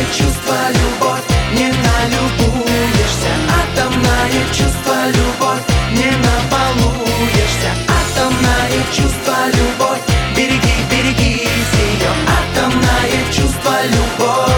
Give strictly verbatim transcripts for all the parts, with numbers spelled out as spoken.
чувство, любовь, не налюбуешься. Атомное чувство, любовь, не набалуешься. Атомное чувство, любовь, береги, берегись ее. Атомное чувство, любовь.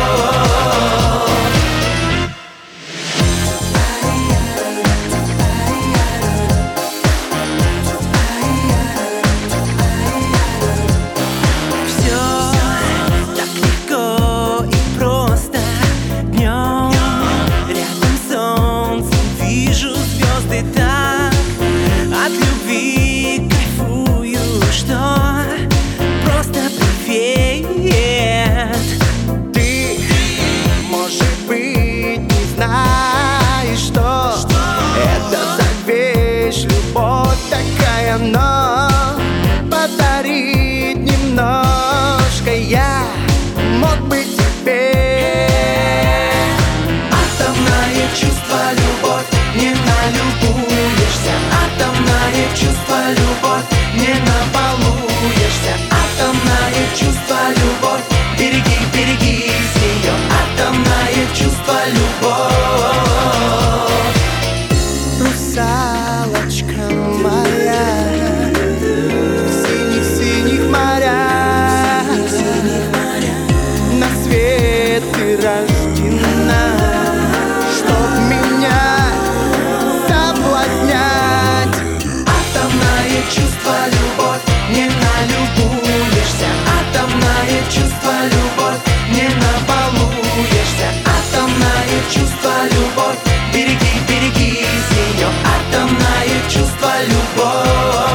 Так от любви кайфую, что просто привет. Ты, может быть, не знаешь, что это за вещь, любовь такая, но подарить немножко я мог бы тебе. Атомное чувство, любовь, не налюбуешься. Атомное чувство, любовь, не набалуешься. Атомное чувство, любовь, береги, берегись ее. Атомное чувство, любовь. Русалочка моя, в синих-синих морях, на свет ты рождена, чтоб меня соблазнять. Атомное чувство, любовь, не налюбуешься. Атомное чувство, любовь, не набалуешься. Атомное чувство, любовь, береги, берегись ее. Атомное чувство, любовь.